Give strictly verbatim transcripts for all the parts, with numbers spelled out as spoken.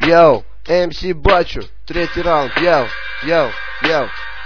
Йоу, эм си Бачу, третий раунд, йоу, йоу, йоу.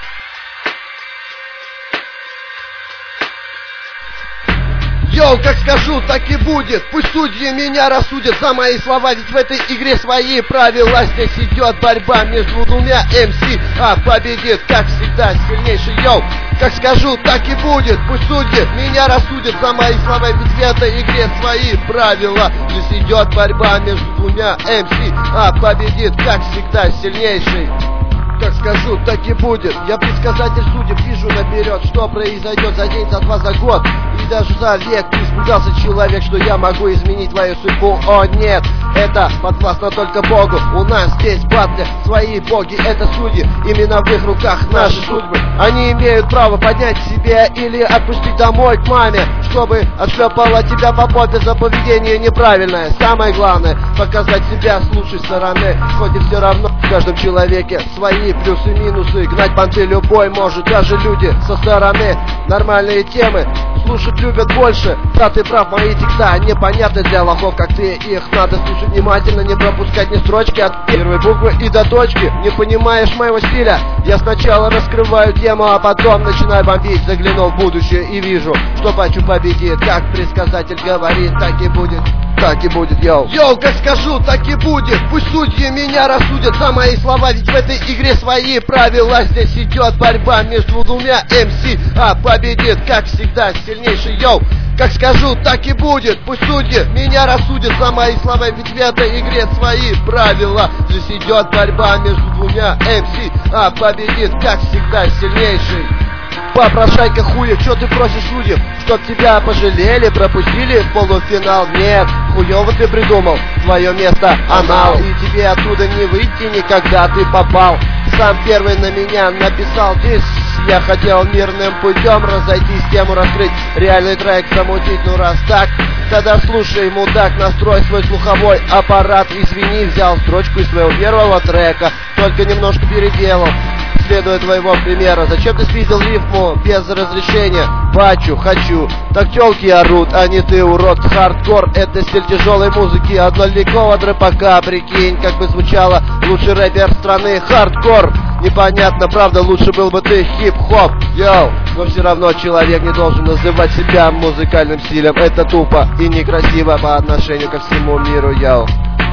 Йоу, как скажу, так и будет. Пусть судьи меня рассудят за мои слова, ведь в этой игре свои правила. Здесь идет борьба между двумя эм си, а победит, как всегда, сильнейший. Йоу, как скажу, так и будет. Пусть судьи меня рассудят за мои слова, ведь в этой игре свои правила. Здесь идет борьба между двумя эм си, а победит, как всегда, сильнейший. Как скажу, так и будет. Я предсказатель судеб, вижу наперед, что произойдет за день, за два, за год и даже за век. Ты испугался, человек, что я могу изменить твою судьбу? О нет, это подвластно только Богу. У нас здесь батли, свои боги, это судьи. Именно в их руках наши судьбы. Они имеют право поднять себе или отпустить домой к маме, чтобы отшлепала тебя по попе за поведение неправильное. Самое главное, показать себя с лучшей стороны. Хоть и все равно в каждом человеке свои плюсы и минусы. Гнать понты любой может, даже люди со стороны. Нормальные темы слушать любят больше. Да, ты прав, мои текста непонятны для лохов, как ты. Их надо слушать внимательно, не пропускать ни строчки от первой буквы и до точки. Не понимаешь моего стиля? Я сначала раскрываю тему, а потом начинаю бомбить. Заглянул в будущее и вижу, что Бачу победит. Как предсказатель говорит, так и будет. Так и будет, йоу. Йоу, как скажу, так и будет. Пусть судьи меня рассудят за мои слова, ведь в этой игре свои правила. Здесь идет борьба между двумя эм си, а победит, как всегда, сильнейший. Йоу, как скажу, так и будет. Пусть судьи меня рассудят за мои слова, ведь в этой игре свои правила. Здесь идет борьба между двумя эм си, а победит, как всегда, сильнейший. Попрошайка хуя, чё ты просишь судеб? Чтоб тебя пожалели, пропустили в полуфинал? Нет, хуёво ты придумал, твое место анал. И тебе оттуда не выйти никогда, ты попал. Сам первый на меня написал дисс. Я хотел мирным путем разойтись, тему раскрыть, реальный трек замутить. Ну раз так, тогда слушай, мудак, настрой свой слуховой аппарат. Извини, взял строчку из своего первого трека, только немножко переделал, следуя твоего примера. Зачем ты спиздил рифму без разрешения? Бачу, хочу. Так тёлки орут, а не ты, урод. Хардкор — это стиль тяжелой музыки, одноликого дрэпака. Прикинь, как бы звучало лучший рэпер страны. Хардкор. Непонятно, правда, лучше был бы ты хип-хоп. Йоу, но все равно человек не должен называть себя музыкальным стилем. Это тупо и некрасиво по отношению ко всему миру, йоу.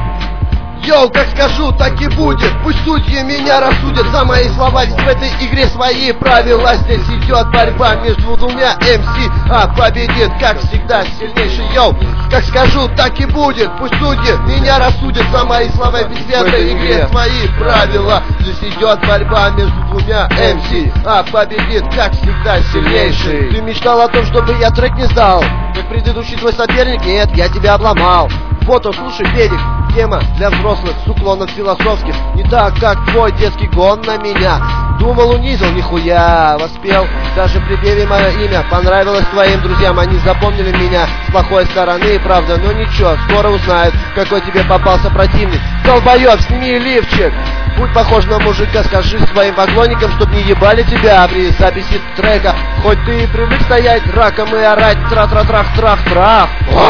Йоу, как скажу, так и будет. Пусть судьи меня рассудят за мои слова, ведь в этой игре свои правила. Здесь идет борьба между двумя эм си, а победит, как всегда, сильнейший. Йоу, как скажу, так и будет. Пусть судьи меня рассудят за мои слова, ведь в этой игре свои правила. Здесь идет борьба между двумя эм си, а победит, как всегда, сильнейший. Ты мечтал о том, чтобы я трек не сдал, как предыдущий твой соперник? Нет, я тебя обломал. Вот он, слушай, Педик, тема для взрослых с уклоном философских. Не так, как твой детский гон на меня. Думал, унизил, нихуя воспел. Даже в припеве мое имя понравилось твоим друзьям. Они запомнили меня с плохой стороны, правда, но ничего, скоро узнают, какой тебе попался противник. Долбоёб, сними лифчик. Будь похож на мужика, скажи своим поклонникам, чтоб не ебали тебя при записи трека. Хоть ты и привык стоять раком и орать тра-тра-трах-трах-трах.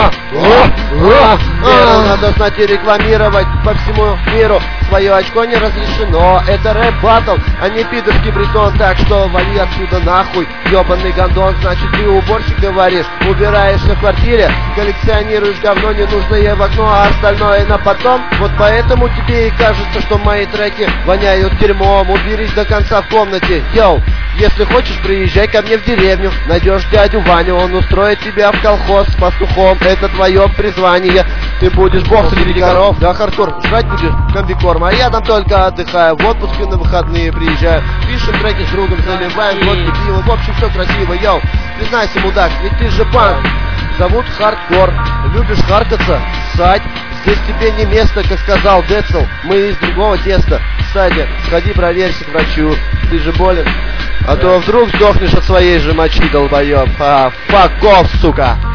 Надо знать и рекламировать по всему миру. Свое очко не разрешено. Это рэп-баттл, а не пидорский бритон. Так что вали отсюда нахуй, ёбаный гондон. Значит, ты уборщик, говоришь, убираешься в квартире, коллекционируешь говно ненужное в окно, а остальное на потом. Вот поэтому тебе и кажется, что мои треки воняют дерьмом. Уберись до конца в комнате. Йоу, если хочешь, приезжай ко мне в деревню. Найдешь дядю Ваню, он устроит тебя в колхоз с пастухом. Это твое призвание. Ты будешь бог среди коров. Да, хардкор, жрать будешь комбикорм. А я там только отдыхаю, в отпуск на выходные приезжаю. Пишем треки с другом, заливаем водки, пиво. В общем, все красиво, йоу. Признайся, мудак, ведь ты же панк. Зовут хардкор. Любишь харкаться? Ссать. Здесь тебе не место, как сказал Децл. Мы из другого теста. Кстати, сходи проверься к врачу. Ты же болен. А то вдруг сдохнешь от своей же мочи, долбоёб. А, fuck off, сука.